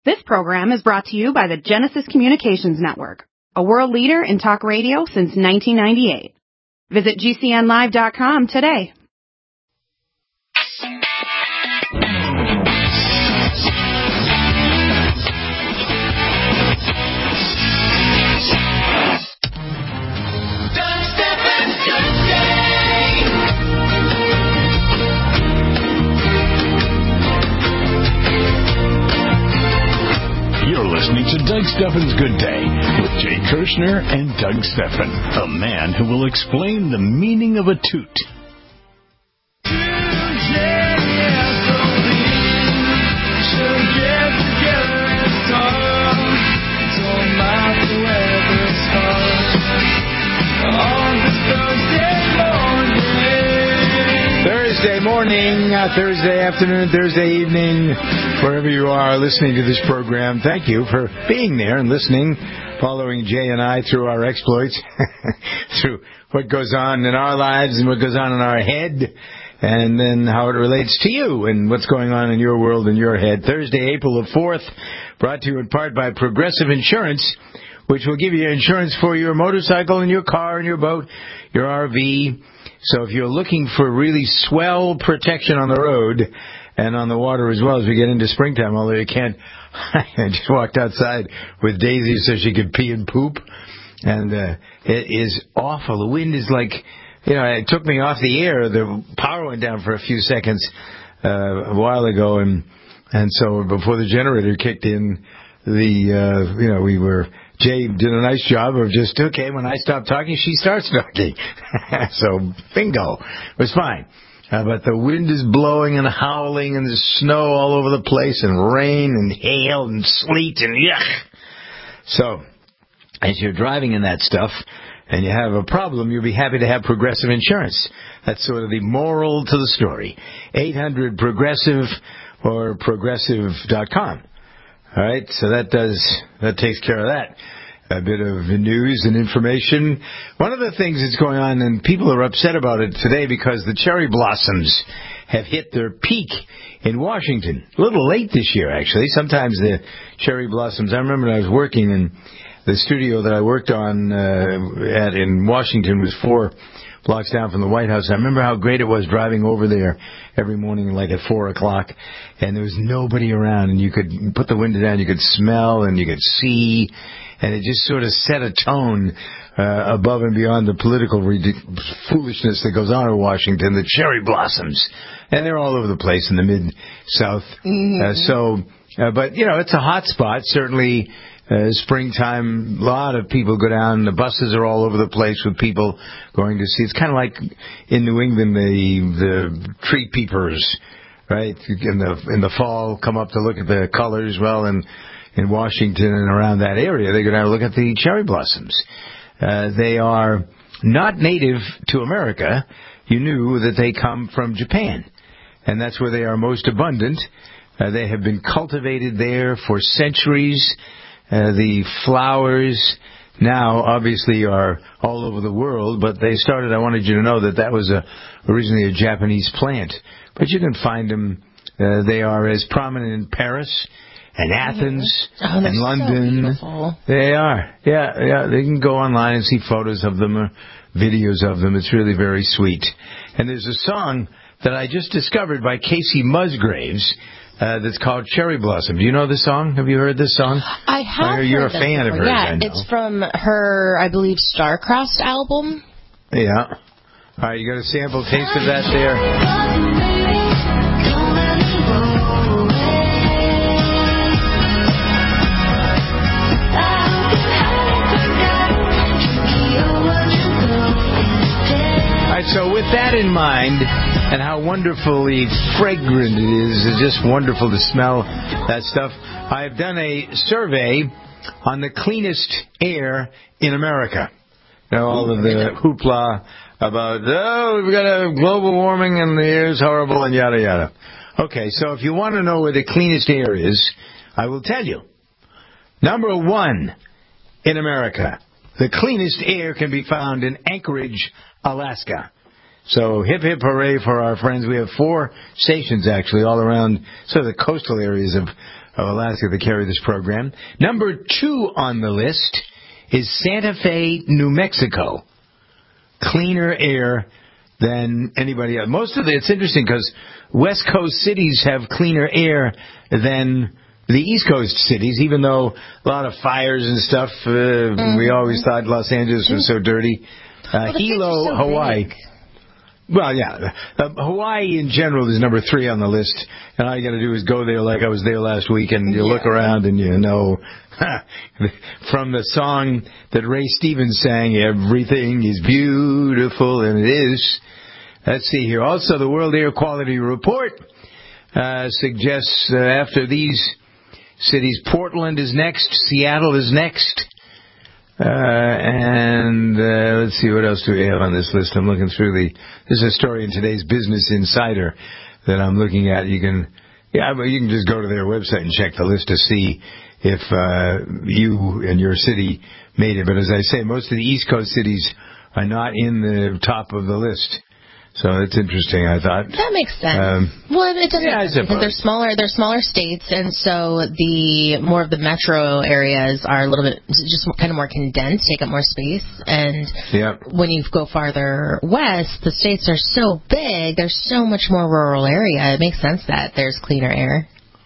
This program is brought to you by the Genesis Communications Network, a world leader in talk radio since 1998. Visit GCNlive.com today. You're listening to Doug Stephan's Good Day with Jay Kirshner and Doug Stephan, a man who will explain the meaning of a toot. Thursday morning, Thursday afternoon, Thursday evening, wherever you are listening to this program, thank you for being there and listening, following Jay and I through our exploits, through what goes on in our lives and what goes on in our head, and then how it relates to you and what's going on in your world and your head. Thursday, April the 4th, brought to you in part by Progressive Insurance, which will give you insurance for your motorcycle and your car and your boat, your RV. So if you're looking for really swell protection on the road and on the water as well as we get into springtime, although you can't, I just walked outside with Daisy so she could pee and poop, and it is awful. The wind is like, it took me off the air. The power went down for a few seconds a while ago, and so before the generator kicked in, Jay did a nice job of just, when I stop talking, she starts talking. So, bingo. It was fine. But the wind is blowing and howling, and there's snow all over the place, and rain and hail and sleet and yuck. So, as you're driving in that stuff and you have a problem, you'll be happy to have Progressive Insurance. That's sort of the moral to the story. 800-PROGRESSIVE or Progressive.com. All right, so that takes care of that. A bit of news and information. One of the things that's going on, and people are upset about it today because the cherry blossoms have hit their peak in Washington. A little late this year, actually. Sometimes the cherry blossoms, I remember when I was working in the studio that I worked on in Washington was 4 blocks down from the White House. I remember how great it was driving over there every morning like at 4 o'clock, and there was nobody around, and you could put the window down, you could smell and you could see, and it just sort of set a tone above and beyond the political foolishness that goes on in Washington, the cherry blossoms. And they're all over the place in the Mid-South. Mm-hmm. But, it's a hot spot, certainly. Springtime, a lot of people go down. The buses are all over the place with people going to see. It's kind of like in New England, the tree peepers, right? In the fall, come up to look at the colors. Well, in Washington and around that area, they go down to look at the cherry blossoms. They are not native to America. You knew that they come from Japan, and that's where they are most abundant. They have been cultivated there for centuries. The flowers now obviously are all over the world, but they started, I wanted you to know that was originally a Japanese plant. But you can find them, they are as prominent in Paris and Athens and London. So they are. Yeah, they can go online and see photos of them or videos of them. It's really very sweet. And there's a song that I just discovered by Casey Musgraves, that's called Cherry Blossom. Do you know this song? Have you heard this song? I have. You're a fan of hers, yeah, it's from her, I believe, Starcrossed album. Yeah. All right, you got a sample taste of that there? So with that in mind, and how wonderfully fragrant it is, it's just wonderful to smell that stuff, I've done a survey on the cleanest air in America. All of the hoopla about, we've got a global warming and the air's horrible and yada yada. Okay, so if you want to know where the cleanest air is, I will tell you. Number 1 in America, the cleanest air can be found in Anchorage, Alaska. So hip, hip, hooray for our friends. We have 4 stations, actually, all around sort of the coastal areas of Alaska that carry this program. Number 2 on the list is Santa Fe, New Mexico. Cleaner air than anybody else. It's interesting because West Coast cities have cleaner air than the East Coast cities, even though a lot of fires and stuff. We always thought Los Angeles was so dirty. Hilo, so Hawaii. Big. Well, yeah. Hawaii in general is number 3 on the list. And all you got to do is go there like I was there last week, and you look around and you know, from the song that Ray Stevens sang, everything is beautiful, and it is. Let's see here. Also, the World Air Quality Report suggests after these cities, Portland is next, Seattle is next. And let's see, what else do we have on this list? I'm looking through this is a story in today's Business Insider that I'm looking at. You can just go to their website and check the list to see if you and your city made it. But as I say, most of the East Coast cities are not in the top of the list. So it's interesting, I thought. That makes sense. Well, it doesn't make sense because they're smaller states, and so the more of the metro areas are a little bit just kind of more condensed, take up more space. And when you go farther west, the states are so big, there's so much more rural area. It makes sense that there's cleaner air.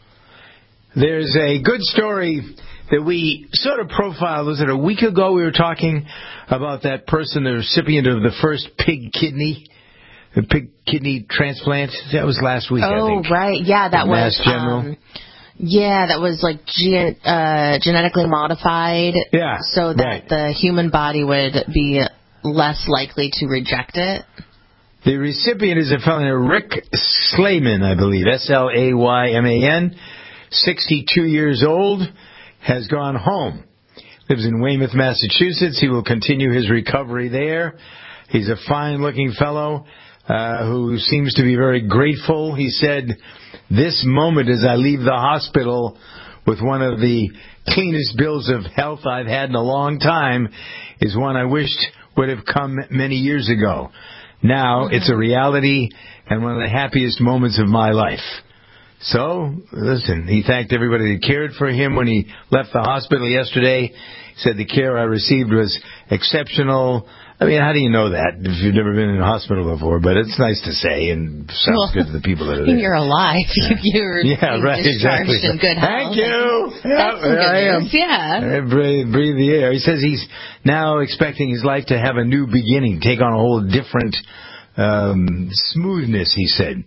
There's a good story that we sort of profiled. Was it a week ago we were talking about that person, the recipient of the first pig kidney? The pig kidney transplant? That was last week, I think. Oh, right. Yeah, that was... Mass General. That was like genetically modified. Yeah, so that the human body would be less likely to reject it. The recipient is a fellow named Rick Slayman, I believe. Slayman, 62 years old, has gone home. Lives in Weymouth, Massachusetts. He will continue his recovery there. He's a fine-looking fellow. Who seems to be very grateful. He said, this moment as I leave the hospital with one of the cleanest bills of health I've had in a long time is one I wished would have come many years ago. Now it's a reality and one of the happiest moments of my life. So, listen, he thanked everybody that cared for him when he left the hospital yesterday. He said the care I received was exceptional. I mean, how do you know that if you've never been in a hospital before? But it's nice to say and sounds good to the people that are there. You're alive. You're discharged in good health. Thank you. That's some good news. I breathe the air. He says he's now expecting his life to have a new beginning, take on a whole different smoothness, he said.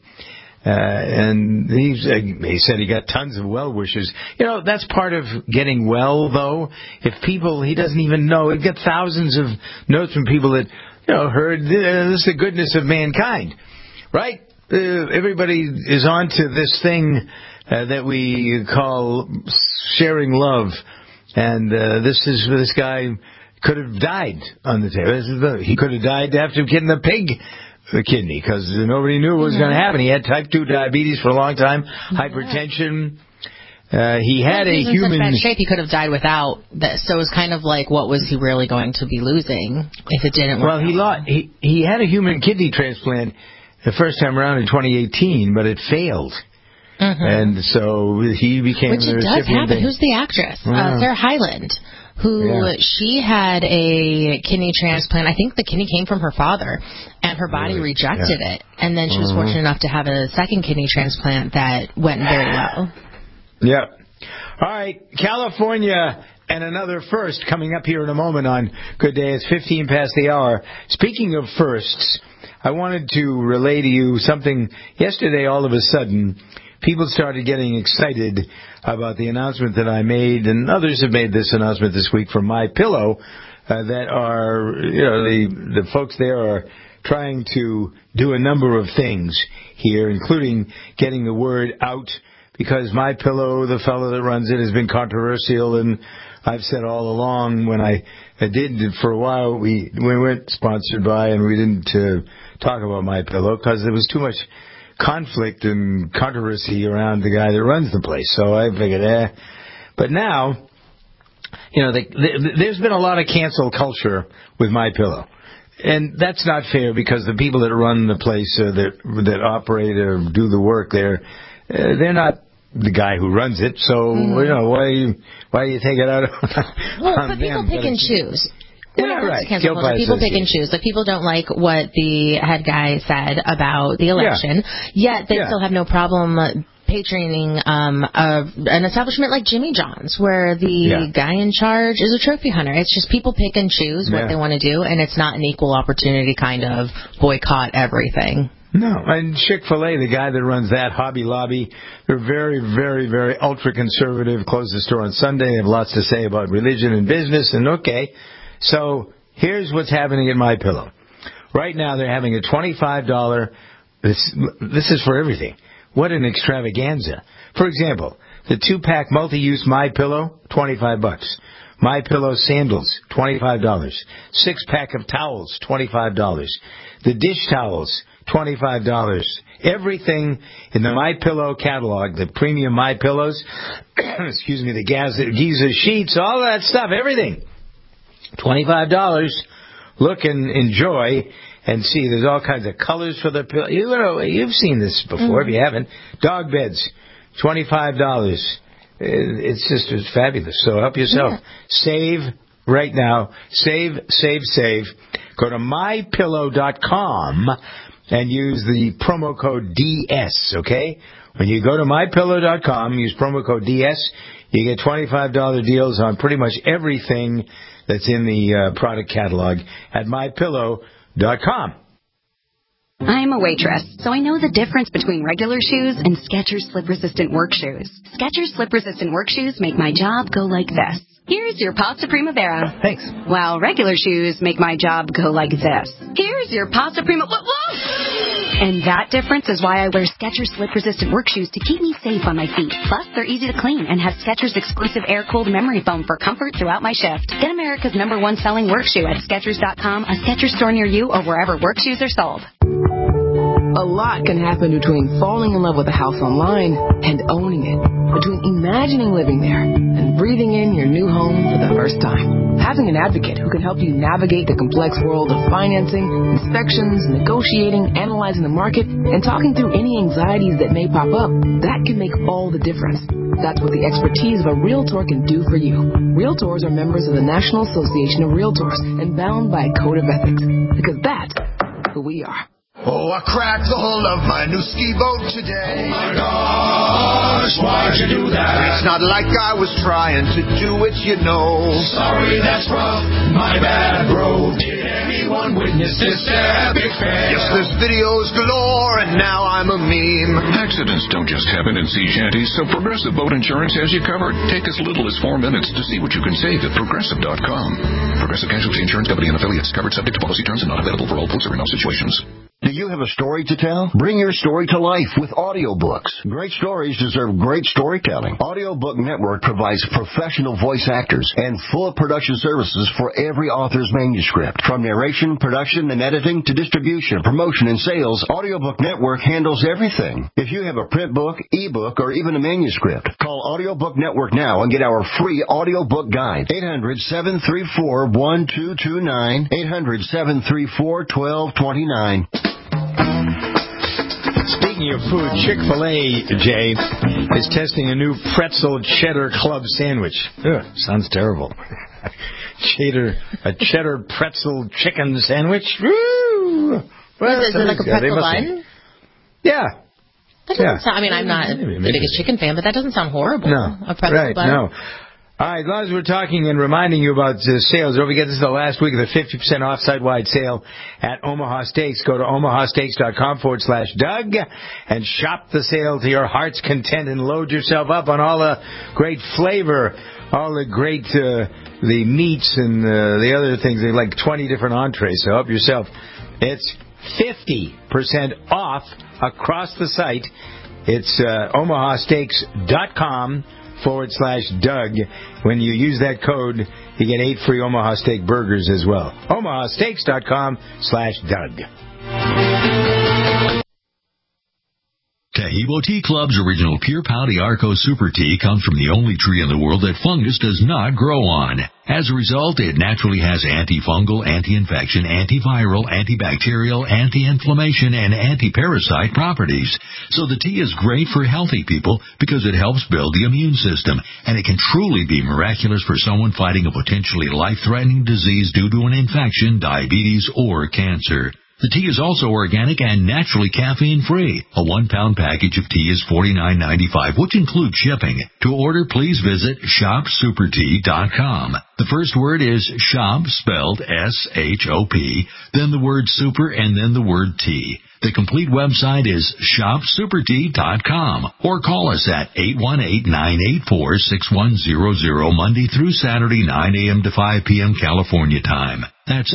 And he said he got tons of well wishes. You know, that's part of getting well, though. If people, he doesn't even know, he'd get thousands of notes from people that, heard this is the goodness of mankind, right? Everybody is on to this thing that we call sharing love. And this guy could have died on the table. He could have died after getting the pig kidney because nobody knew what was going to happen. He had type 2 diabetes for a long time, hypertension. He had a human... in such bad shape he could have died without this. So it was kind of like, what was he really going to be losing if it didn't work out? He had a human kidney transplant the first time around in 2018, but it failed. And so he became the recipient. Which does happen. Who's the actress? Sarah Hyland. She had a kidney transplant. I think the kidney came from her father, and her body rejected it. And then she was fortunate enough to have a second kidney transplant that went very well. Yeah. All right, California and another first coming up here in a moment on Good Day. It's 15 past the hour. Speaking of firsts, I wanted to relay to you something. Yesterday, all of a sudden, people started getting excited about the announcement that I made, and others have made this announcement this week from MyPillow, that are, the folks there are trying to do a number of things here, including getting the word out, because MyPillow, the fellow that runs it, has been controversial, and I've said all along when I did for a while, we weren't sponsored by, and we didn't talk about MyPillow because there was too much conflict and controversy around the guy that runs the place. So I figured, But now, there's been a lot of cancel culture with MyPillow. And that's not fair because the people that run the place, that operate or do the work there, they're not the guy who runs it. So, why do you take it out on but people pick and choose. Yeah, right. People pick and choose. Like, people don't like what the head guy said about the election, yet they still have no problem patroning an establishment like Jimmy John's, where the guy in charge is a trophy hunter. It's just people pick and choose what they want to do, and it's not an equal opportunity kind of boycott everything. No, and Chick-fil-A, the guy that runs that, Hobby Lobby, they're very, very, very ultra-conservative, close the store on Sunday, they have lots to say about religion and business, and so here's what's happening at MyPillow. Right now they're having a $25, this is for everything. What an extravaganza. For example, the 2-pack multi-use MyPillow, $25. MyPillow sandals, $25. 6-pack of towels, $25. The dish towels, $25. Everything in the MyPillow catalog, the premium MyPillows, excuse me, the Giza sheets, all that stuff, everything, $25. Look and enjoy and see. There's all kinds of colors for the pillow. You've seen this before. If you haven't, dog beds, $25. It's fabulous. So help yourself. Yeah. Save right now. Save. Go to MyPillow.com and use the promo code DS, okay? When you go to MyPillow.com, use promo code DS, you get $25 deals on pretty much everything that's in the product catalog at MyPillow.com. I'm a waitress, so I know the difference between regular shoes and Skechers slip-resistant work shoes. Skechers slip-resistant work shoes make my job go like this. Here's your Pasta Primavera. Thanks. While regular shoes make my job go like this. Here's your Pasta Primavera. And that difference is why I wear Skechers slip-resistant work shoes to keep me safe on my feet. Plus, they're easy to clean and have Skechers exclusive air-cooled memory foam for comfort throughout my shift. Get America's #1 selling work shoe at Skechers.com, a Skechers store near you, or wherever work shoes are sold. A lot can happen between falling in love with a house online and owning it, between imagining living there and breathing in your new home for the first time. Having an advocate who can help you navigate the complex world of financing, inspections, negotiating, analyzing the market, and talking through any anxieties that may pop up, that can make all the difference. That's what the expertise of a Realtor can do for you. Realtors are members of the National Association of Realtors and bound by a code of ethics, because that's who we are. Oh, I cracked the hull of my new ski boat today. Oh my gosh, why'd you do that? It's not like I was trying to do it, you know. Sorry, that's rough, my bad, bro. Did anyone witness this epic fail? Yes, there's videos galore, and now I'm a meme. Accidents don't just happen in sea shanties, so Progressive Boat Insurance has you covered. Take as little as 4 minutes to see what you can save at Progressive.com. Progressive Casualty Insurance Company and affiliates. Covered subject to policy terms and not available for all boats or in all situations. Do you have a story to tell? Bring your story to life with audiobooks. Great stories deserve great storytelling. Audiobook Network provides professional voice actors and full production services for every author's manuscript. From narration, production, and editing to distribution, promotion, and sales, Audiobook Network handles everything. If you have a print book, ebook, or even a manuscript, call Audiobook Network now and get our free audiobook guide. 800-734-1229. 800-734-1229. Speaking of food, Chick-fil-A, Jay, is testing a new pretzel cheddar club sandwich. Ugh, sounds terrible. A cheddar pretzel chicken sandwich. Woo! Well, is it like a pretzel bun? Yeah. That doesn't sound, I mean, I'm not the biggest chicken fan, but that doesn't sound horrible. No. A pretzel bun. No. All right, as long as we're talking and reminding you about sales, don't forget this is the last week of the 50% off site-wide sale at Omaha Steaks. Go to omahasteaks.com/Doug and shop the sale to your heart's content and load yourself up on all the great flavor, all the great the meats and the other things. They're like 20 different entrees, so help yourself. It's 50% off across the site. It's omahasteaks.com/Doug. When you use that code, you get 8 free Omaha Steak burgers as well. omahasteaks.com/Doug. Okay, Hebo Tea Club's original Pure Pouty Arco Super Tea comes from the only tree in the world that fungus does not grow on. As a result, it naturally has antifungal, anti-infection, antiviral, antibacterial, anti-inflammation, and anti-parasite properties. So the tea is great for healthy people because it helps build the immune system, and it can truly be miraculous for someone fighting a potentially life-threatening disease due to an infection, diabetes, or cancer. The tea is also organic and naturally caffeine-free. A 1-pound package of tea is $49.95, which includes shipping. To order, please visit shopsupertea.com. The first word is shop, spelled S-H-O-P, then the word super, and then the word tea. The complete website is shopsupertea.com, or call us at 818-984-6100 Monday through Saturday, 9 a.m. to 5 p.m. California time. That's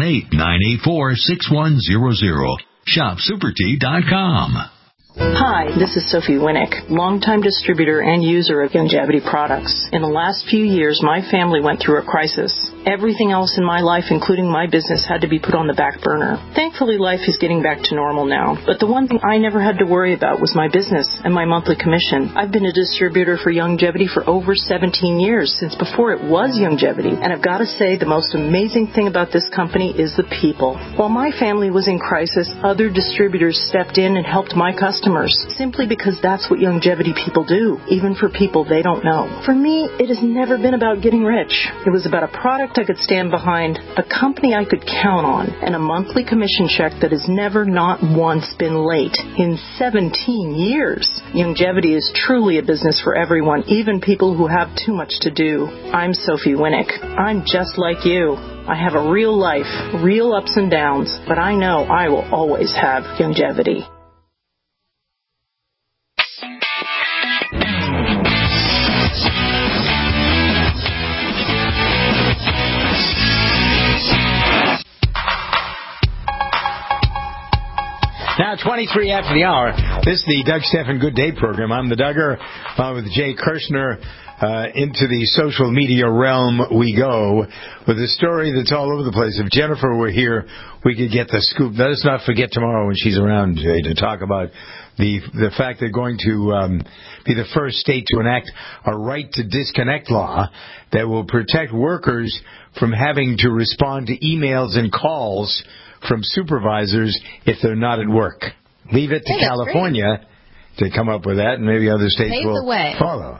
818-984-6100. shopsupertea.com. Hi, this is Sophie Winnick, longtime distributor and user of Youngevity products. In the last few years, my family went through a crisis. Everything else in my life, including my business, had to be put on the back burner. Thankfully, life is getting back to normal now. But the one thing I never had to worry about was my business and my monthly commission. I've been a distributor for Youngevity for over 17 years, since before it was Youngevity. And I've got to say, the most amazing thing about this company is the people. While my family was in crisis, other distributors stepped in and helped my customers, simply because that's what Youngevity people do, even for people they don't know. For me, it has never been about getting rich. It was about a product I could stand behind, a company I could count on, and a monthly commission check that has never, not once, been late in 17 years. Youngevity is truly a business for everyone, even people who have too much to do. I'm Sophie Winnick. I'm just like you. I have a real life, real ups and downs, but I know I will always have Youngevity. Now, 23 after the hour, this is the Doug Stephan Good Day program. I'm the Duggar with Jay Kirshner. Into the social media realm we go with a story that's all over the place. If Jennifer were here, we could get the scoop. Let us not forget tomorrow when she's around, Jay, to talk about the fact they're going to be the first state to enact a right to disconnect law that will protect workers from having to respond to emails and calls from supervisors if they're not at work. Leave it to California to come up with that, and maybe other states will follow.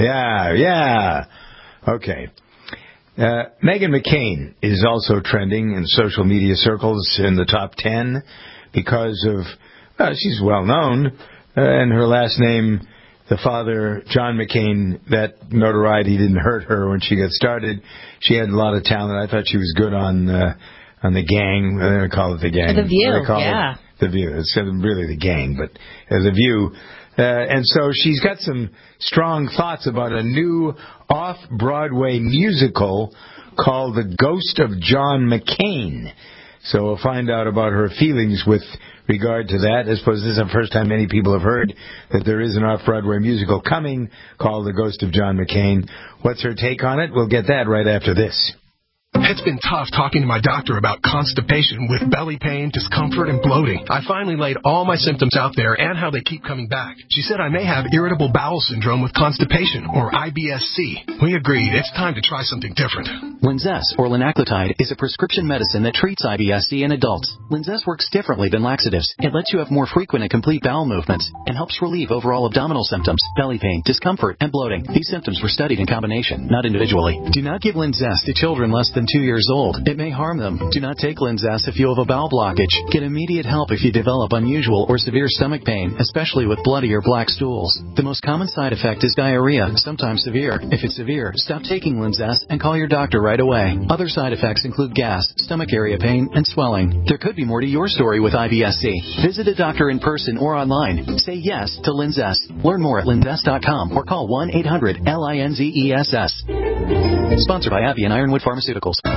Yeah. Okay. Meghan McCain is also trending in social media circles in the top 10 because of, she's well known, and her last name, the father, John McCain, that notoriety didn't hurt her when she got started. She had a lot of talent. I thought she was good on the Gang. They don't call it the Gang. The View, yeah. The View. It's really the Gang, but the View. And so she's got some strong thoughts about a new off-Broadway musical called The Ghost of John McCain. So we'll find out about her feelings with regard to that. I suppose this is the first time many people have heard that there is an off-Broadway musical coming called The Ghost of John McCain. What's her take on it? We'll get that right after this. It's been tough talking to my doctor about constipation with belly pain, discomfort, and bloating. I finally laid all my symptoms out there and how they keep coming back. She said I may have irritable bowel syndrome with constipation, or IBS-C. We agreed it's time to try something different. Linzess, or linaclotide, is a prescription medicine that treats IBS-C in adults. Linzess works differently than laxatives. It lets you have more frequent and complete bowel movements and helps relieve overall abdominal symptoms, belly pain, discomfort, and bloating. These symptoms were studied in combination, not individually. Do not give Linzess to children less than 2 years old. It may harm them. Do not take Linzess if you have a bowel blockage. Get immediate help if you develop unusual or severe stomach pain, especially with bloody or black stools. The most common side effect is diarrhea, sometimes severe. If it's severe, stop taking Linzess and call your doctor right away. Other side effects include gas, stomach area pain, and swelling. There could be more to your story with IBS-C. Visit a doctor in person or online. Say yes to Linzess. Learn more at linzess.com or call 1-800-LINZESS. Sponsored by AbbVie and Ironwood Pharmaceuticals. All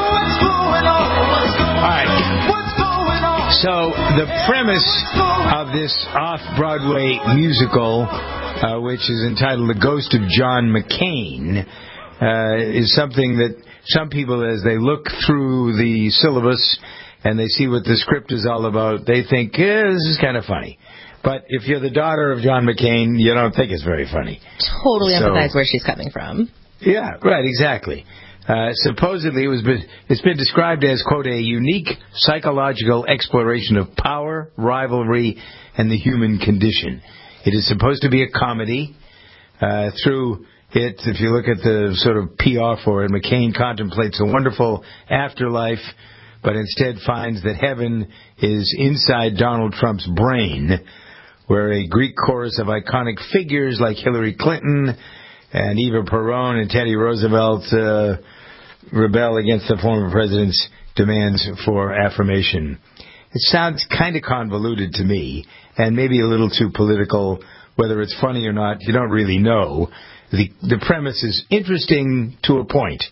right. So the premise of this off-Broadway musical, which is entitled The Ghost of John McCain, is something that some people, as they look through the syllabus and they see what the script is all about, they think, this is kind of funny. But if you're the daughter of John McCain, you don't think it's very funny. Totally empathize where she's coming from. Yeah, right, exactly. Supposedly, it's been described as, quote, a unique psychological exploration of power, rivalry, and the human condition. It is supposed to be a comedy. Through it, if you look at the sort of PR for it, McCain contemplates a wonderful afterlife, but instead finds that heaven is inside Donald Trump's brain, where a Greek chorus of iconic figures like Hillary Clinton and Eva Peron and Teddy Roosevelt rebel against the former president's demands for affirmation. It sounds kind of convoluted to me, and maybe a little too political. Whether it's funny or not, you don't really know. The premise is interesting to a point.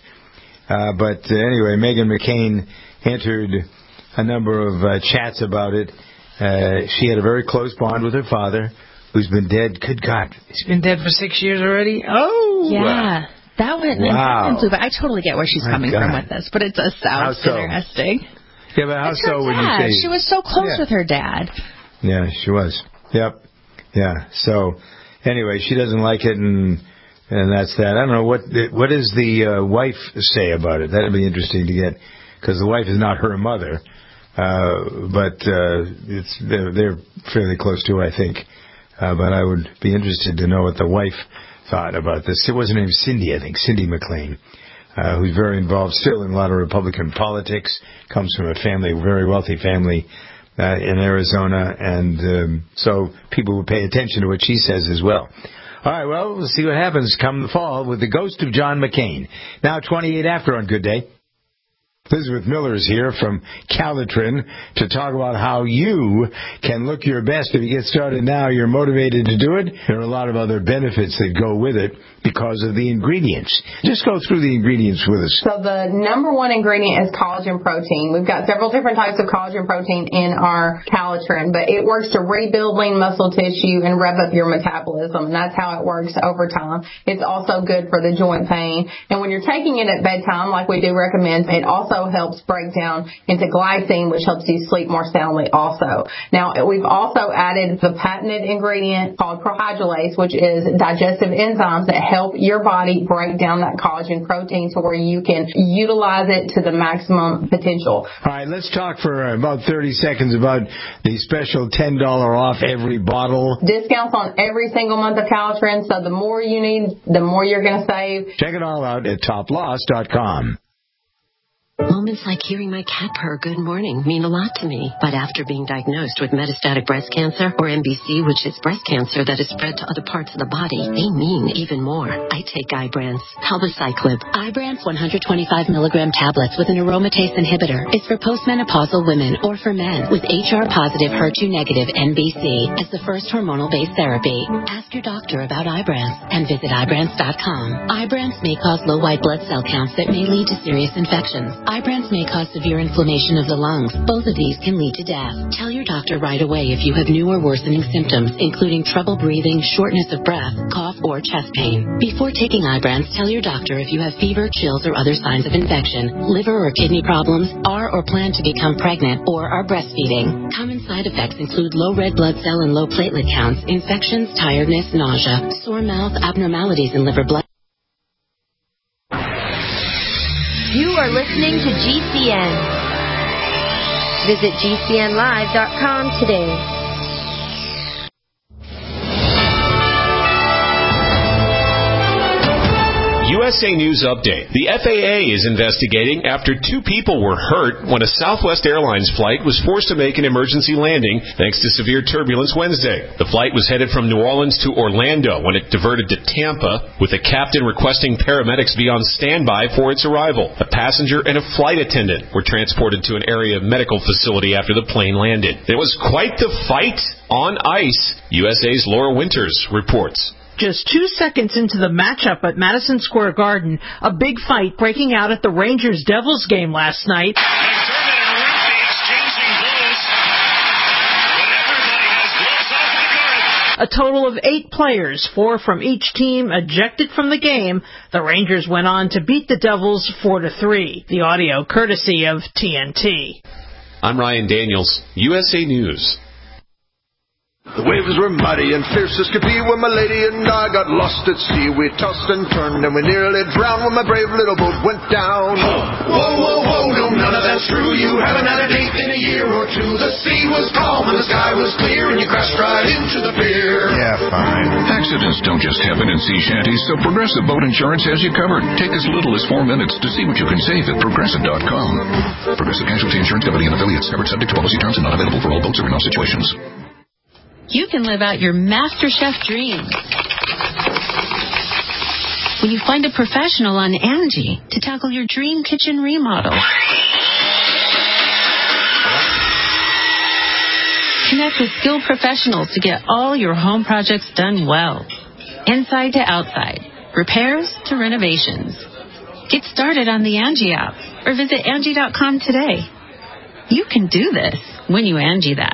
But anyway, Meghan McCain entered a number of chats about it. She had a very close bond with her father, who's been dead. Good God, he's been dead for 6 years already? Oh! Yeah. That went blue, but I totally get where she's coming from with this, but it does sound interesting. Yeah, but how so when you say... She was so close with her dad. Yeah, she was. Yep. Yeah, so anyway, she doesn't like it, and that's that. I don't know, what does the wife say about it? That would be interesting to get, because the wife is not her mother, but they're fairly close to her, I think. But I would be interested to know what the wife thought about this. It was her name Cindy, I think, Cindy McCain, who's very involved still in a lot of Republican politics, comes from a very wealthy family in Arizona, and so people will pay attention to what she says as well. All right, well, we'll see what happens come the fall with the ghost of John McCain. Now 28 after on Good Day. Elizabeth Miller is here from Calitrin to talk about how you can look your best. If you get started now, you're motivated to do it. There are a lot of other benefits that go with it because of the ingredients. Just go through the ingredients with us. So the number one ingredient is collagen protein. We've got several different types of collagen protein in our Calitrin, but it works to rebuild lean muscle tissue and rev up your metabolism, and that's how it works over time. It's also good for the joint pain. And when you're taking it at bedtime, like we do recommend, it also helps break down into glycine, which helps you sleep more soundly also. Now, we've also added the patented ingredient called prohydrolase, which is digestive enzymes that help your body break down that collagen protein to where you can utilize it to the maximum potential. All right, let's talk for about 30 seconds about the special $10 off every bottle. Discounts on every single month of Calitrin, so the more you need, the more you're going to save. Check it all out at toploss.com. Moments like hearing my cat purr good morning mean a lot to me. But after being diagnosed with metastatic breast cancer, or MBC, which is breast cancer that is spread to other parts of the body, they mean even more. I take Ibrance, palbociclib. Ibrance 125 milligram tablets with an aromatase inhibitor is for postmenopausal women or for men with HR-positive, HER2-negative MBC as the first hormonal-based therapy. Ask your doctor about Ibrance and visit Ibrance.com. Ibrance may cause low white blood cell counts that may lead to serious infections. Ibrance may cause severe inflammation of the lungs. Both of these can lead to death. Tell your doctor right away if you have new or worsening symptoms, including trouble breathing, shortness of breath, cough, or chest pain. Before taking Ibrance, tell your doctor if you have fever, chills, or other signs of infection, liver or kidney problems, are or plan to become pregnant, or are breastfeeding. Common side effects include low red blood cell and low platelet counts, infections, tiredness, nausea, sore mouth, abnormalities in liver blood. You are listening to GCN. Visit GCNlive.com today. USA News Update. The FAA is investigating after 2 people were hurt when a Southwest Airlines flight was forced to make an emergency landing thanks to severe turbulence Wednesday. The flight was headed from New Orleans to Orlando when it diverted to Tampa, with the captain requesting paramedics be on standby for its arrival. A passenger and a flight attendant were transported to an area medical facility after the plane landed. It was quite the fight on ice, USA's Laura Winters reports. Just 2 seconds into the matchup at Madison Square Garden, a big fight breaking out at the Rangers-Devils game last night. A total of 8 players, 4 from each team, ejected from the game. The Rangers went on to beat the Devils 4-3. The audio courtesy of TNT. I'm Ryan Daniels, USA News. The waves were muddy and fierce as could be when my lady and I got lost at sea. We tossed and turned and we nearly drowned when my brave little boat went down. Whoa, whoa, whoa, no, none of that's true. You haven't had a date in a year or two. The sea was calm and the sky was clear and you crashed right into the pier. Yeah, fine. Accidents don't just happen in sea shanties, so Progressive Boat Insurance has you covered. Take as little as 4 minutes to see what you can save at Progressive.com. Progressive Casualty Insurance Company and affiliates, covered subject to policy terms and not available for all boats or in all situations. You can live out your MasterChef dreams when you find a professional on Angie to tackle your dream kitchen remodel. Connect with skilled professionals to get all your home projects done well. Inside to outside, repairs to renovations. Get started on the Angie app or visit Angie.com today. You can do this when you Angie that.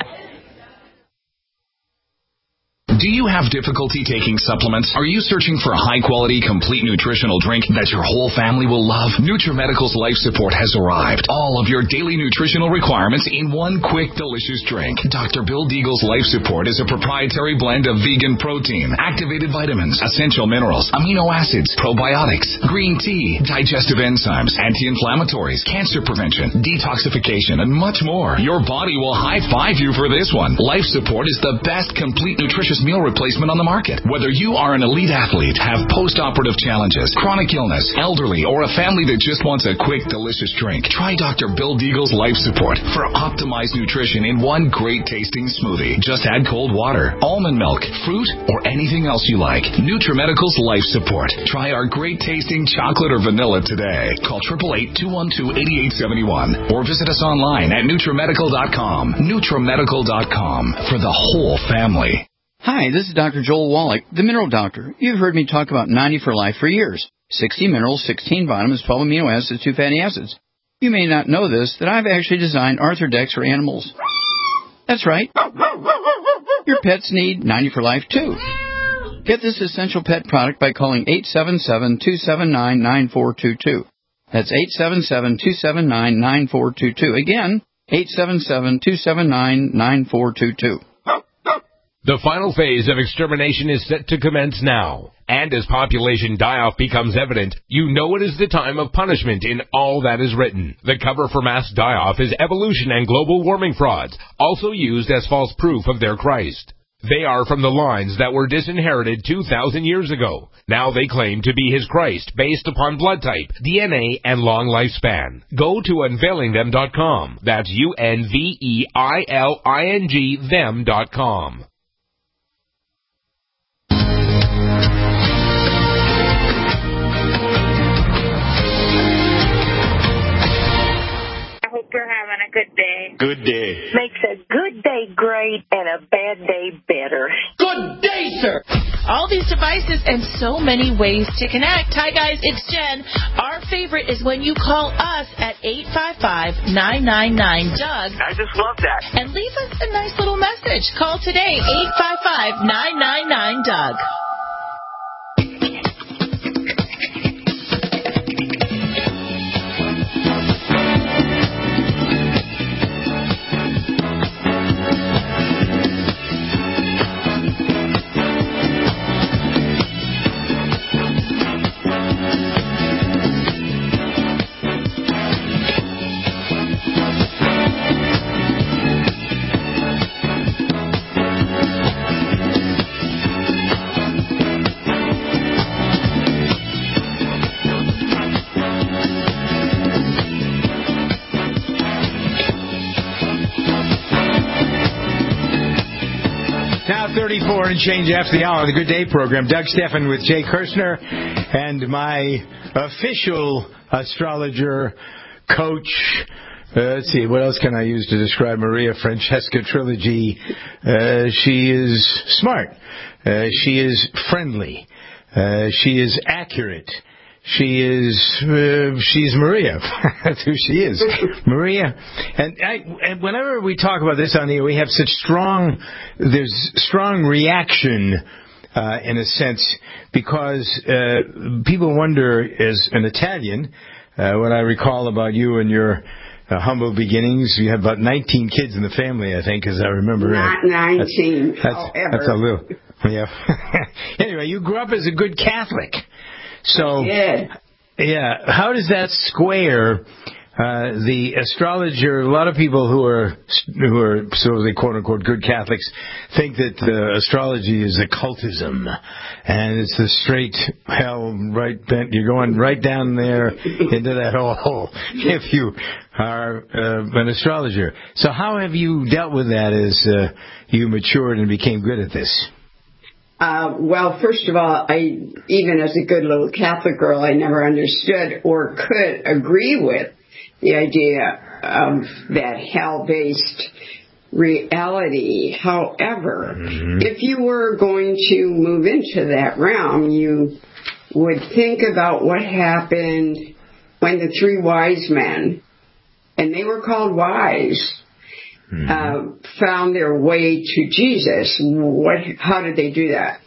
Do you have difficulty taking supplements? Are you searching for a high-quality, complete nutritional drink that your whole family will love? NutriMedical's Life Support has arrived. All of your daily nutritional requirements in one quick, delicious drink. Dr. Bill Deagle's Life Support is a proprietary blend of vegan protein, activated vitamins, essential minerals, amino acids, probiotics, green tea, digestive enzymes, anti-inflammatories, cancer prevention, detoxification, and much more. Your body will high-five you for this one. Life Support is the best complete nutritious meal replacement on the market. Whether you are an elite athlete, have post-operative challenges, chronic illness, elderly, or a family that just wants a quick, delicious drink, try Dr. Bill Deagle's Life Support for optimized nutrition in one great-tasting smoothie. Just add cold water, almond milk, fruit, or anything else you like. NutriMedical's Life Support. Try our great-tasting chocolate or vanilla today. Call 888-212-8871 or visit us online at NutriMedical.com. NutriMedical.com for the whole family. Hi, this is Dr. Joel Wallach, the Mineral Doctor. You've heard me talk about 90 for Life for years. 60 minerals, 16 vitamins, 12 amino acids, 2 fatty acids. You may not know this, that I've actually designed Arthrodex for animals. That's right. Your pets need 90 for Life, too. Get this essential pet product by calling 877-279-9422. That's 877-279-9422. Again, 877-279-9422. The final phase of extermination is set to commence now. And as population die-off becomes evident, you know it is the time of punishment in all that is written. The cover for mass die-off is evolution and global warming frauds, also used as false proof of their Christ. They are from the lines that were disinherited 2,000 years ago. Now they claim to be his Christ based upon blood type, DNA, and long lifespan. Go to unveilingthem.com. That's UNVEILING them.com. Hope you're having a good day. Good day. Makes a good day great and a bad day better. Good day, sir. All these devices and so many ways to connect. Hi, guys. It's Jen. Our favorite is when you call us at 855-999-DOUG. I just love that. And leave us a nice little message. Call today, 855-999-DOUG. Now 34 and change after the hour, the Good Day program. Doug Stephan with Jay Kirshner and my official astrologer coach. Let's see, what else can I use to describe Maria Francesca Trilogy? She is smart. She is friendly. She is accurate. She's Maria. That's who she is. Maria. And whenever we talk about this on the air, we have such there's strong reaction, in a sense, because people wonder, as an Italian, what I recall about you and your humble beginnings. You had about 19 kids in the family, I think, as I remember. Not 19, however. That's a little, yeah. Anyway, you grew up as a good Catholic. So, yeah, how does that square the astrologer? A lot of people who are sort of quote unquote good Catholics think that astrology is occultism, and it's the straight hell right bent. You're going right down there into that hole if you are an astrologer. So how have you dealt with that as you matured and became good at this? Well, first of all, even as a good little Catholic girl, I never understood or could agree with the idea of that hell-based reality. However, if you were going to move into that realm, you would think about what happened when the 3 wise men, and they were called wise, found their way to Jesus. How did they do that?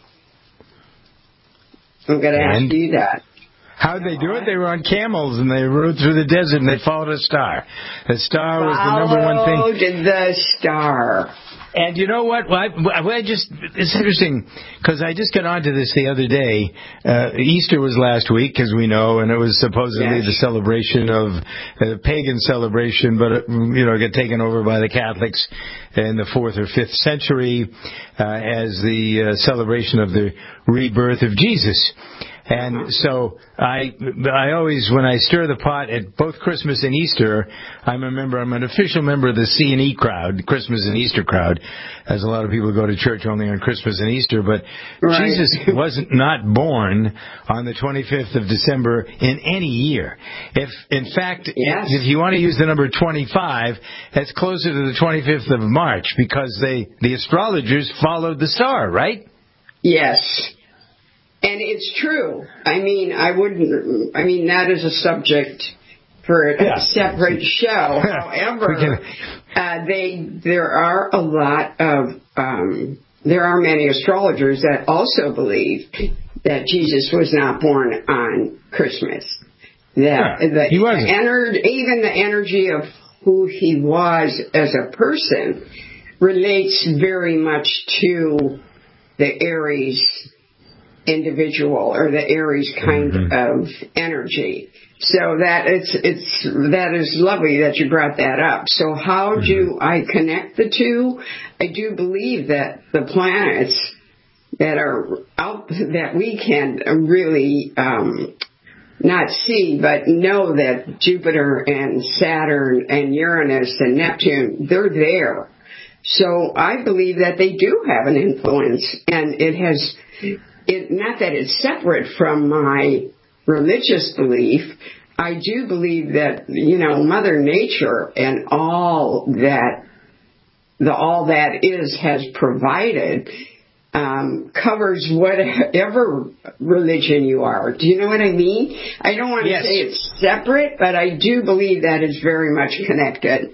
I'm going to ask you that. How did they do it? They were on camels, and they rode through the desert, and they followed a star. The star was the number one thing. Followed the star. And you know what? It's interesting, because I just got onto this the other day. Easter was last week, as we know, and it was supposedly the celebration of a pagan celebration, but it got taken over by the Catholics in the 4th or 5th century as the celebration of the rebirth of Jesus. And so I always, when I stir the pot at both Christmas and Easter, I'm an official member of the C&E crowd, Christmas and Easter crowd, as a lot of people go to church only on Christmas and Easter. But Jesus wasn't not born on the 25th of December in any year. If you want to use the number 25, that's closer to the 25th of March, because the astrologers followed the star, right? Yes. And it's true. That is a subject for a separate show. However, there are many astrologers that also believe that Jesus was not born on Christmas. He wasn't. Even the energy of who he was as a person relates very much to the Aries individual, or the Aries kind of energy. So that is lovely that you brought that up. So how do I connect the two? I do believe that the planets that are out, that we can really not see, but know that Jupiter and Saturn and Uranus and Neptune, they're there. So I believe that they do have an influence, and not that it's separate from my religious belief. I do believe that, Mother Nature and all that has provided covers whatever religion you are. Do you know what I mean? I don't want to say it's separate, but I do believe that it's very much connected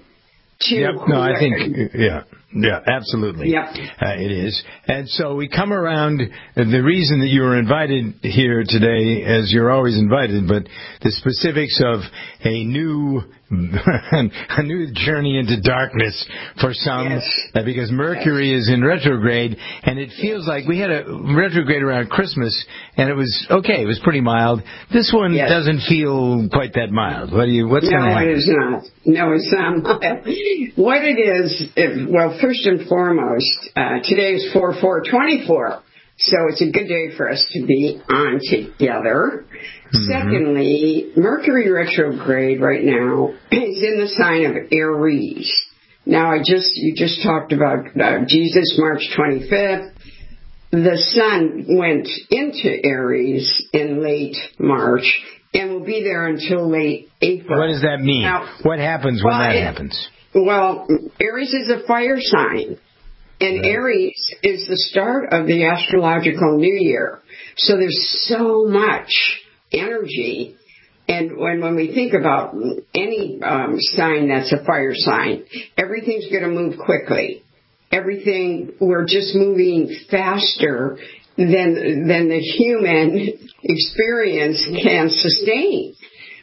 to Yeah, absolutely. Yep. It is. And so we come around, the reason that you were invited here today, as you're always invited, but the specifics of a new journey into darkness for some, because Mercury is in retrograde, and it feels like we had a retrograde around Christmas, and it was okay, it was pretty mild. This one doesn't feel quite that mild. What's going to happen? No, it is not. No, it's not mild. What it is, first and foremost, today is 4/4/24, so it's a good day for us to be on together. Secondly, Mercury retrograde right now is in the sign of Aries. Now, you just talked about Jesus, March 25th. The sun went into Aries in late March and will be there until late April. What does that mean? Now, what happens when that happens? Well, Aries is a fire sign, and Aries is the start of the astrological new year. So there's so much energy, and when we think about any sign that's a fire sign, everything's going to move quickly. We're just moving faster than the human experience can sustain.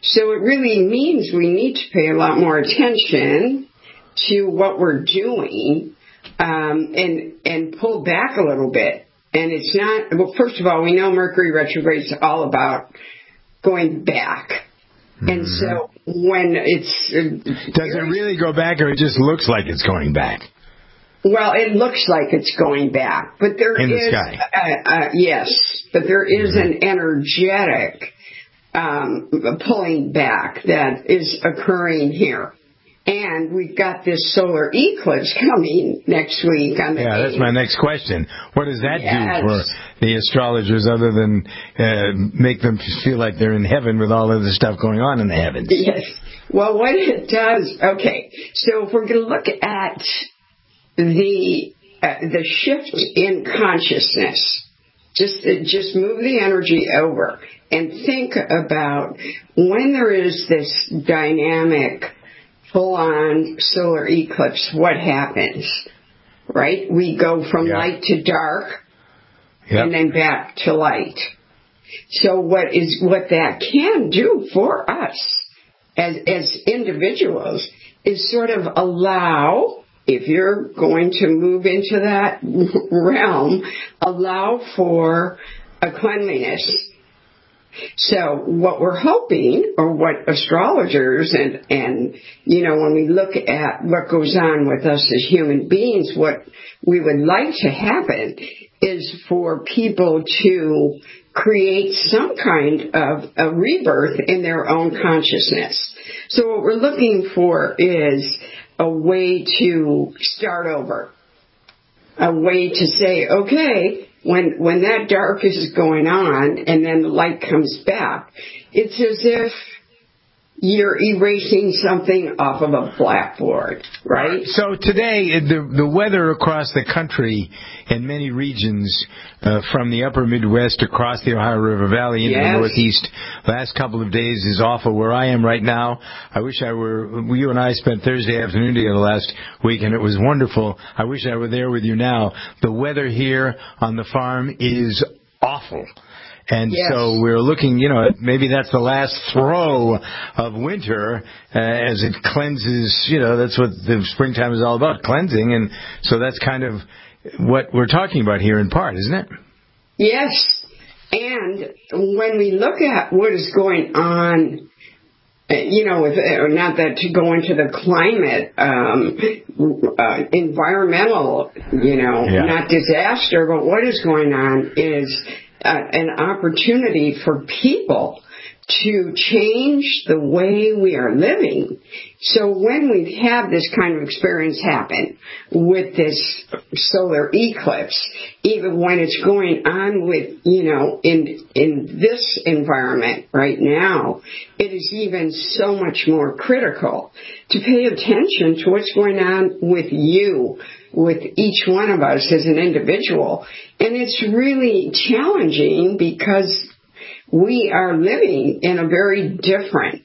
So it really means we need to pay a lot more attention to what we're doing and pull back a little bit. And it's not, well, first of all, we know Mercury retrograde is all about going back. Mm-hmm. And so when it's... Does it really go back, or it just looks like it's going back? Well, it looks like it's going back. But there in is... the sky. Yes, but there is an energetic pulling back that is occurring here. And we've got this solar eclipse coming next week on the 8th. That's my next question. What does that do for the astrologers other than make them feel like they're in heaven with all of the stuff going on in the heavens? Yes. Well, what it does, okay, so if we're going to look at the shift in consciousness, just move the energy over and think about when there is this dynamic full-on solar eclipse, what happens, right? We go from light to dark and then back to light. So what that can do for us as individuals is sort of allow, if you're going to move into that realm, allow for a cleanliness. So what we're hoping, or what astrologers and when we look at what goes on with us as human beings, what we would like to happen is for people to create some kind of a rebirth in their own consciousness. So what we're looking for is a way to start over, a way to say, okay, when that dark is going on and then the light comes back, it's as if you're erasing something off of a blackboard, right? So today, the weather across the country in many regions, from the upper Midwest across the Ohio River Valley into the Northeast, last couple of days is awful. Where I am right now, I wish I were, you and I spent Thursday afternoon together last week, and it was wonderful. I wish I were there with you now. The weather here on the farm is awful. And so we're looking, maybe that's the last throw of winter as it cleanses, that's what the springtime is all about, cleansing. And so that's kind of what we're talking about here in part, isn't it? Yes. And when we look at what is going on, not that to go into the climate, environmental, not disaster, but what is going on is an opportunity for people to change the way we are living. So when we have this kind of experience happen with this solar eclipse, even when it's going on with, in this environment right now, it is even so much more critical to pay attention to what's going on with you, with each one of us as an individual. And it's really challenging because we are living in a very different,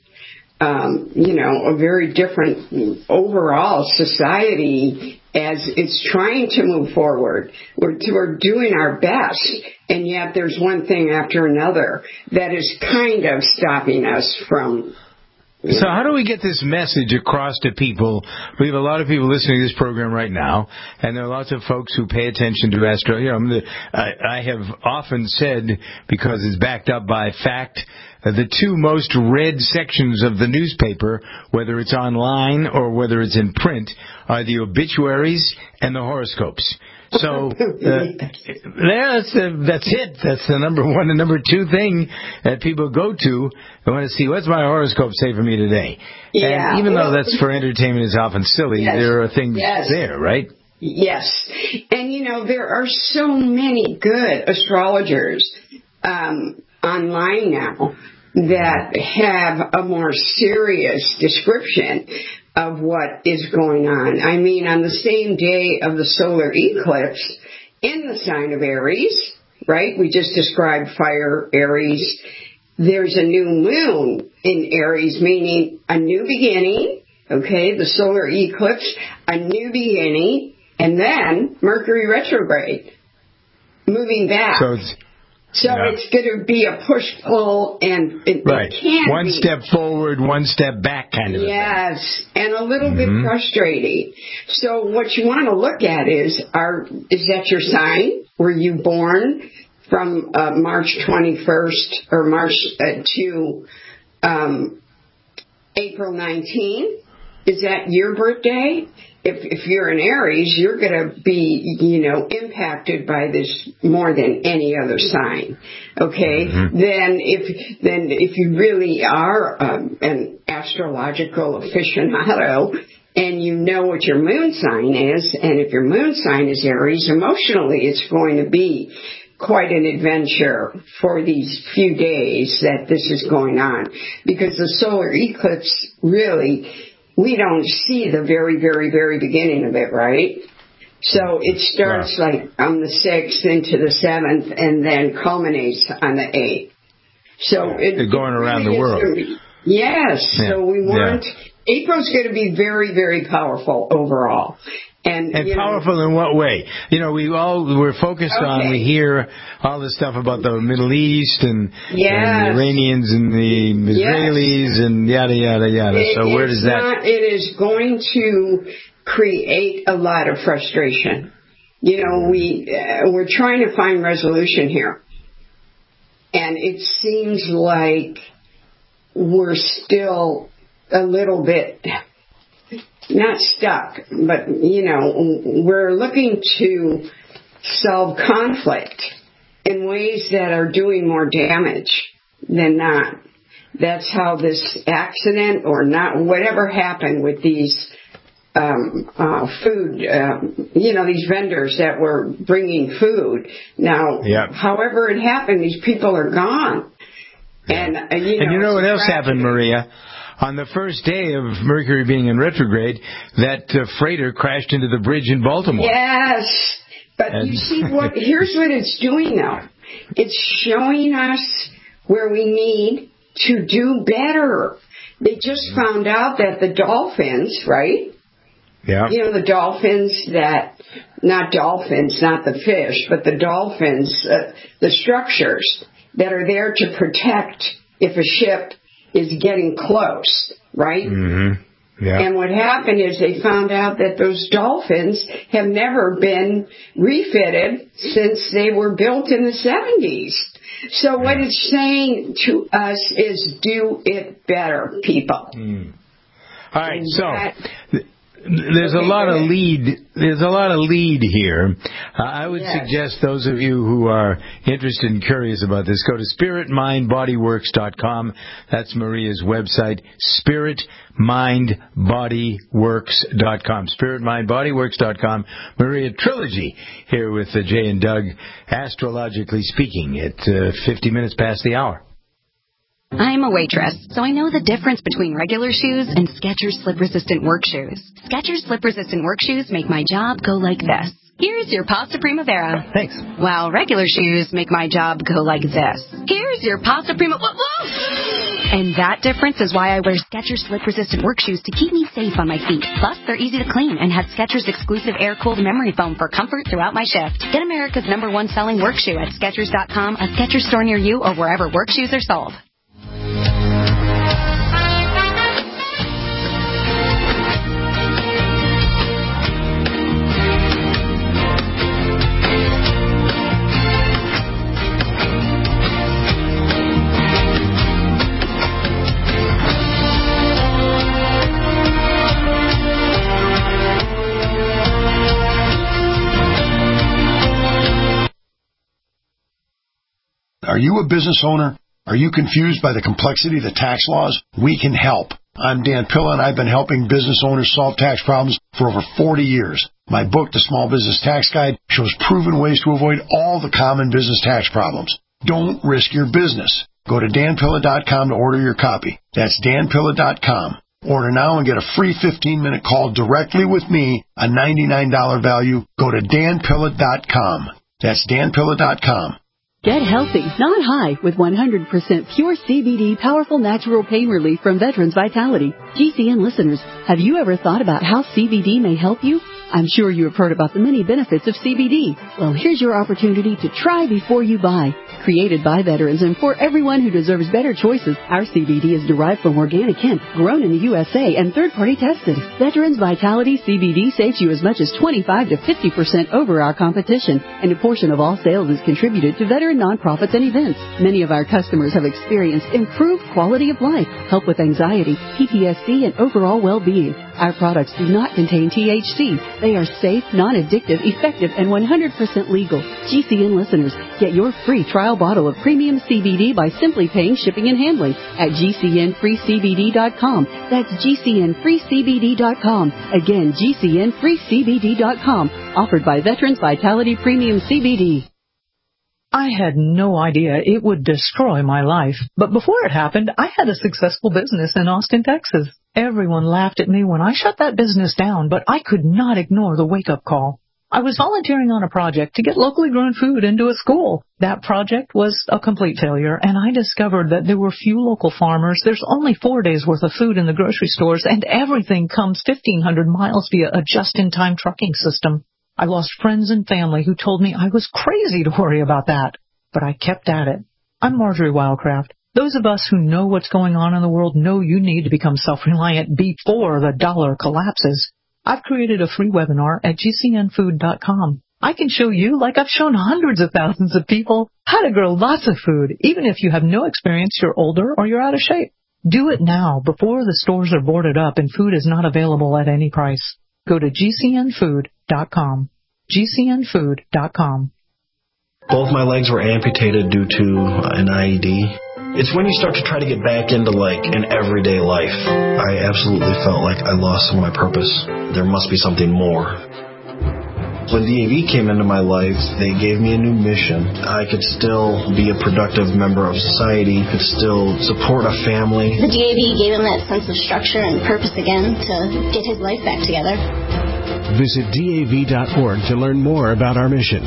a very different overall society as it's trying to move forward. We're doing our best, and yet there's one thing after another that is kind of stopping us from... So how do we get this message across to people? We have a lot of people listening to this program right now, and there are lots of folks who pay attention to astro. I have often said, because it's backed up by fact, the two most read sections of the newspaper, whether it's online or whether it's in print, are the obituaries and the horoscopes. So that's it. That's the number one and number two thing that people go to. They want to see, what's my horoscope say for me today? Yeah. And even though that's for entertainment is often silly, there are things there, right? Yes. And, there are so many good astrologers online now that have a more serious description of what is going on. I mean, on the same day of the solar eclipse, in the sign of Aries, right? We just described fire, Aries. There's a new moon in Aries, meaning a new beginning, okay? The solar eclipse, a new beginning, and then Mercury retrograde, moving back. So it's going to be a push-pull, and it can one step forward, one step back kind of Yes, and a little bit frustrating. So what you want to look at is that your sign? Were you born from March 21st or March to April 19? Is that your birthday? If you're an Aries, you're going to be, impacted by this more than any other sign. Okay? Then if you really are an astrological aficionado and you know what your moon sign is, and if your moon sign is Aries, emotionally it's going to be quite an adventure for these few days that this is going on, because the solar eclipse really, we don't see the very, very, very beginning of it, right? So it starts like on the 6th into the 7th and then culminates on the 8th. So it's going around the world. Yes. Yeah. So we want April's going to be very, very powerful overall. And powerful in what way? We're focused on, we hear all this stuff about the Middle East and the Iranians and the Israelis and yada, yada, yada. So where does that... It is going to create a lot of frustration. We're trying to find resolution here. And it seems like we're still a little bit... not stuck, but, we're looking to solve conflict in ways that are doing more damage than not. That's how this accident or not, whatever happened with these food, these vendors that were bringing food. Now, however it happened, these people are gone. And you know what else happened, Maria? On the first day of Mercury being in retrograde, that freighter crashed into the bridge in Baltimore. Yes, but you see here's what it's doing now. It's showing us where we need to do better. They just found out that the dolphins, right? Yeah. The dolphins not the fish, but the dolphins, the structures that are there to protect if a ship is getting close, right? Yeah. And what happened is they found out that those dolphins have never been refitted since they were built in the 70s. So what it's saying to us is do it better, people. All right, there's a lot of lead here. I would suggest those of you who are interested and curious about this, go to spiritmindbodyworks.com. That's Maria's website, spiritmindbodyworks.com. spiritmindbodyworks.com. Maria Trilogy here with Jay and Doug, astrologically speaking, at 50 minutes past the hour. I'm a waitress, so I know the difference between regular shoes and Skechers slip-resistant work shoes. Skechers slip-resistant work shoes make my job go like this. Here's your Pasta Primavera. Thanks. While regular shoes make my job go like this. Here's your Pasta Primavera. And that difference is why I wear Skechers slip-resistant work shoes to keep me safe on my feet. Plus, they're easy to clean and have Skechers exclusive air-cooled memory foam for comfort throughout my shift. Get America's #1 selling work shoe at Skechers.com, a Skechers store near you, or wherever work shoes are sold. Are you a business owner? Are you confused by the complexity of the tax laws? We can help. I'm Dan Pilla, and I've been helping business owners solve tax problems for over 40 years. My book, The Small Business Tax Guide, shows proven ways to avoid all the common business tax problems. Don't risk your business. Go to danpilla.com to order your copy. That's danpilla.com. Order now and get a free 15-minute call directly with me, a $99 value. Go to danpilla.com. That's danpilla.com. Get healthy, not high, with 100% pure CBD powerful natural pain relief from Veterans Vitality. GCN listeners, have you ever thought about how CBD may help you? I'm sure you have heard about the many benefits of CBD. Well, here's your opportunity to try before you buy. Created by veterans and for everyone who deserves better choices, our CBD is derived from organic hemp, grown in the USA and third-party tested. Veterans Vitality CBD saves you as much as 25 to 50% over our competition, and a portion of all sales is contributed to veteran nonprofits and events. Many of our customers have experienced improved quality of life, help with anxiety, PTSD, and overall well-being. Our products do not contain THC. They are safe, non-addictive, effective, and 100% legal. GCN listeners, get your free trial bottle of premium CBD by simply paying shipping and handling at GCNFreeCBD.com. That's GCNFreeCBD.com. Again, GCNFreeCBD.com. Offered by Veterans Vitality Premium CBD. I had no idea it would destroy my life. But before it happened, I had a successful business in Austin, Texas. Everyone laughed at me when I shut that business down, but I could not ignore the wake-up call. I was volunteering on a project to get locally grown food into a school. That project was a complete failure, and I discovered that there were few local farmers. There's only 4 days' worth of food in the grocery stores, and everything comes 1,500 miles via a just-in-time trucking system. I lost friends and family who told me I was crazy to worry about that, but I kept at it. I'm Marjorie Wildcraft. Those of us who know what's going on in the world know you need to become self-reliant before the dollar collapses. I've created a free webinar at GCNfood.com. I can show you, like I've shown hundreds of thousands of people, how to grow lots of food, even if you have no experience, you're older, or you're out of shape. Do it now, before the stores are boarded up and food is not available at any price. Go to GCNfood.com. GCNfood.com. Both my legs were amputated due to an IED. It's when you start to try to get back into, an everyday life. I absolutely felt like I lost some of my purpose. There must be something more. When DAV came into my life, they gave me a new mission. I could still be a productive member of society, could still support a family. The DAV gave him that sense of structure and purpose again to get his life back together. Visit DAV.org to learn more about our mission.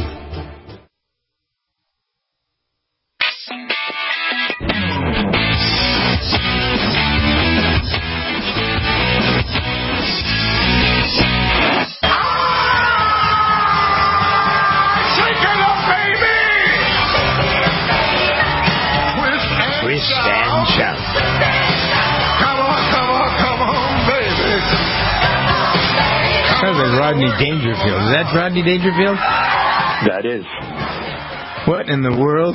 Rodney Dangerfield. Is that Rodney Dangerfield? That is. What in the world?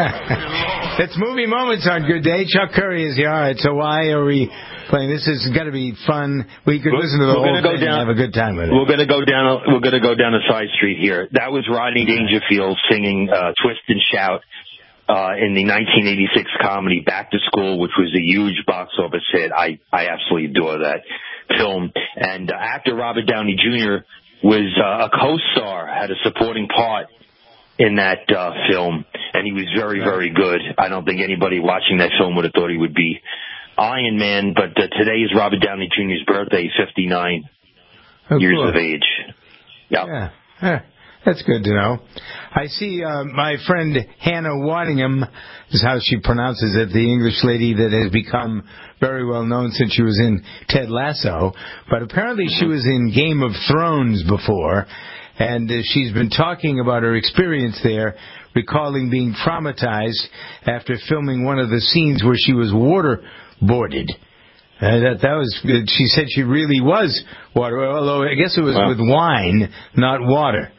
It's Movie Moments on Good Day. Chuck Curry is here. All right, so why are we playing? This has got to be fun. We could listen to the whole thing and have a good time with it. We're going to go down a side street here. That was Rodney Dangerfield singing "Twist and Shout" in the 1986 comedy Back to School, which was a huge box office hit. I absolutely adore that film. And actor Robert Downey Jr. was a co-star, had a supporting part in that film, and he was very, very good. I don't think anybody watching that film would have thought he would be Iron Man, but today is Robert Downey Jr.'s birthday, 59 years of age. Yep. Yeah. That's good to know. I see my friend Hannah Waddingham is how she pronounces it, the English lady that has become very well known since she was in Ted Lasso. But apparently she was in Game of Thrones before, and she's been talking about her experience there, recalling being traumatized after filming one of the scenes where she was waterboarded. That was, she said she really was water, although I guess it was with wine, not water.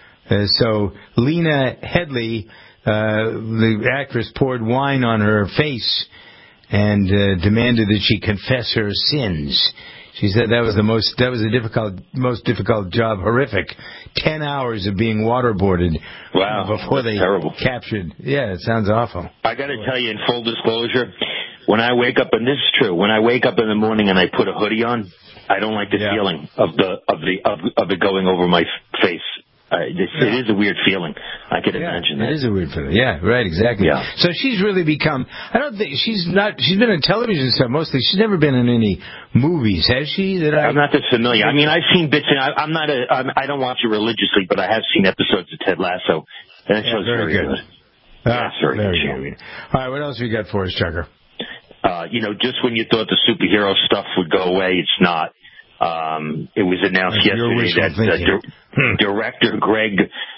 So Lena Headey, the actress, poured wine on her face and demanded that she confess her sins. She said that was the most difficult job, horrific. 10 hours of being waterboarded. Wow, before they terrible. Captured. Yeah, it sounds awful. I got to tell you, in full disclosure, when I wake up, and this is true, when I wake up in the morning and I put a hoodie on, I don't like the feeling of it going over my face. It is a weird feeling. I can imagine that. It is a weird feeling. Yeah, right, exactly. Yeah. So she's really become, I don't think, she's been in television stuff mostly. She's never been in any movies, has she? I'm not that familiar. I mean, I've seen bits, and I don't watch it religiously, but I have seen episodes of Ted Lasso, and it show's very good. Yeah, very good. All right, what else have you got for us, Chucker? Just when you thought the superhero stuff would go away, it's not. It was announced yesterday that director Greg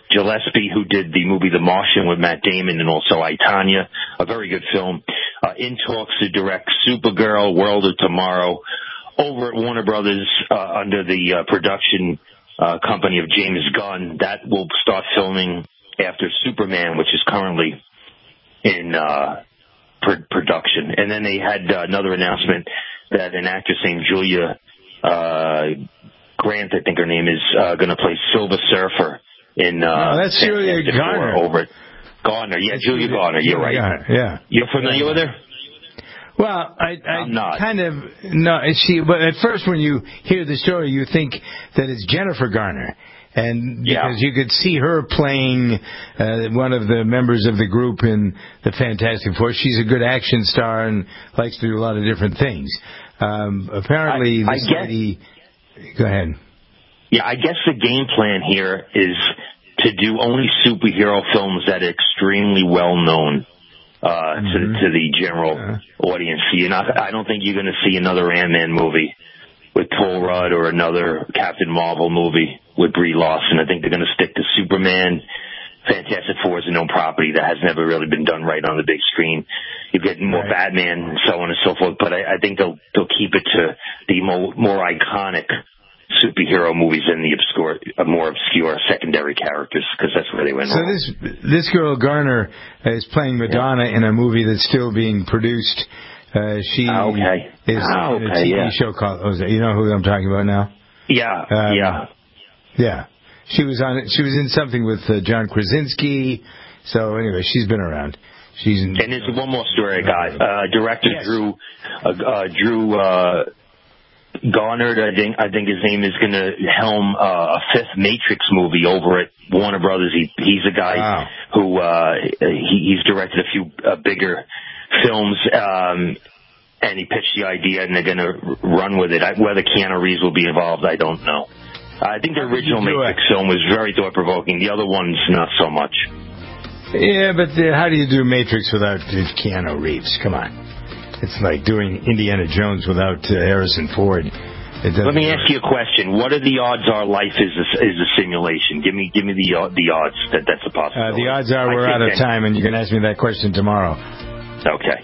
Gillespie, who did the movie The Martian with Matt Damon, and also I, Tonya, a very good film. In talks to direct Supergirl, World of Tomorrow, over at Warner Brothers under the production company of James Gunn. That will start filming after Superman, which is currently in production. And then they had another announcement that an actress named Julia Grant, I think her name is, going to play Silver Surfer in that's Julia Garner. Over at Garner. Yeah, Julia Garner. You're right. Garner, yeah. You're familiar with her? Well, I'm not. Kind of, no, but at first when you hear the story, you think that it's Jennifer Garner. And because you could see her playing one of the members of the group in the Fantastic Four. She's a good action star and likes to do a lot of different things. Apparently, this lady... Go ahead. Yeah, I guess the game plan here is to do only superhero films that are extremely well known to the general audience. I don't think you're going to see another Ant-Man movie with Paul Rudd or another Captain Marvel movie with Brie Larson. I think they're going to stick to Superman. Fantastic Four is a known property that has never really been done right on the big screen. You get more Batman and so on and so forth, but I think they'll keep it to the more iconic superhero movies than the more obscure secondary characters, because that's where they went wrong. So this girl Garner is playing Madonna in a movie that's still being produced. She is in a TV show called. You know who I'm talking about now? Yeah. She was in something with John Krasinski. So anyway, she's been around. And there's one more story I got. Director Drew Garner, I think his name, is going to helm a fifth Matrix movie over at Warner Brothers. He's a guy who he's directed a few bigger films, and he pitched the idea, and they're going to run with it. Whether Keanu Reeves will be involved, I don't know. I think the original Matrix film was very thought-provoking. The other one's not so much. Yeah, but how do you do Matrix without Keanu Reeves? Come on. It's like doing Indiana Jones without Harrison Ford. Let me ask you a question. What are the odds our life is a simulation? Give me the odds that's a possibility. The odds are we're out of time, and you can ask me that question tomorrow. Okay.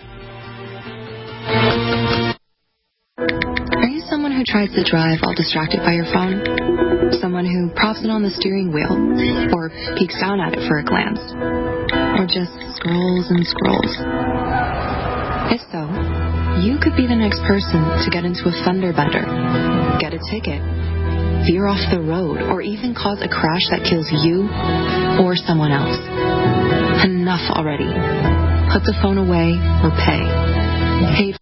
Are you someone who tries to drive while distracted by your phone? Someone who props it on the steering wheel, or peeks down at it for a glance, or just scrolls and scrolls? If so, you could be the next person to get into a fender bender, get a ticket, veer off the road, or even cause a crash that kills you or someone else. Enough already. Put the phone away or pay.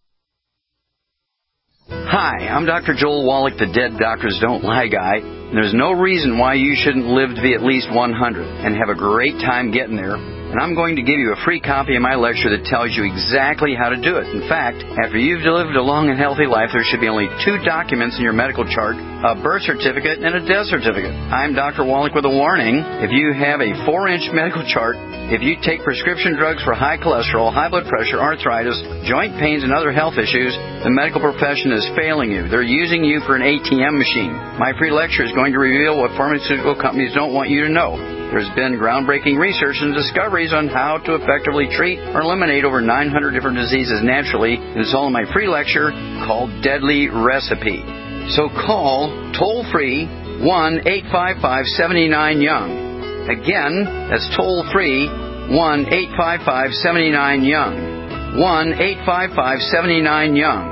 Hi, I'm Dr. Joel Wallach, the Dead Doctors Don't Lie guy. There's no reason why you shouldn't live to be at least 100 and have a great time getting there. And I'm going to give you a free copy of my lecture that tells you exactly how to do it. In fact, after you've lived a long and healthy life, there should be only 2 documents in your medical chart, a birth certificate and a death certificate. I'm Dr. Wallach with a warning. If you have a 4-inch medical chart, if you take prescription drugs for high cholesterol, high blood pressure, arthritis, joint pains, and other health issues, the medical profession is failing you. They're using you for an ATM machine. My free lecture is going to reveal what pharmaceutical companies don't want you to know. There's been groundbreaking research and discoveries on how to effectively treat or eliminate over 900 different diseases naturally, and it's all in my free lecture called Deadly Recipe. So call toll-free 1-855-79-YOUNG. Again, that's toll-free 1-855-79-YOUNG. 1-855-79-YOUNG.